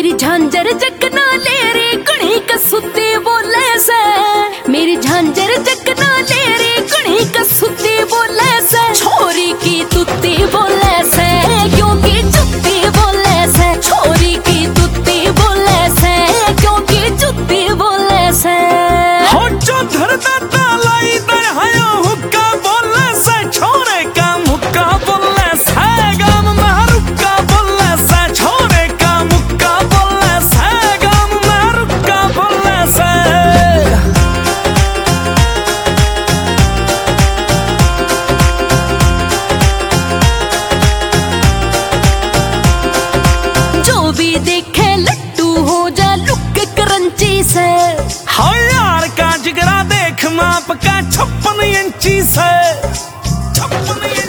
मेरी झांझर जगना ले रे गुणी कसुती बोले से, मेरी झांझर जगना ले रे गुणी कसुती बोले से, छोरी की तुत्ती बोले से क्योंकि जुत्ती बोले से, छोरी की तुत्ती बोले से क्योंकि जुत्ती बोले से। हो जो धरता तालाई दर हयो हुक्का बोले से, छोरे का मुक्का बोले से, गाम में रुक्का बोले से, छोरे का मुक्का बोले से, गाम में रुक्का बोले से। जो भी देखे लट्टू हो जा लुक करंची से, हाँ यार का जिगरा देख माप का 56 इंची से, 56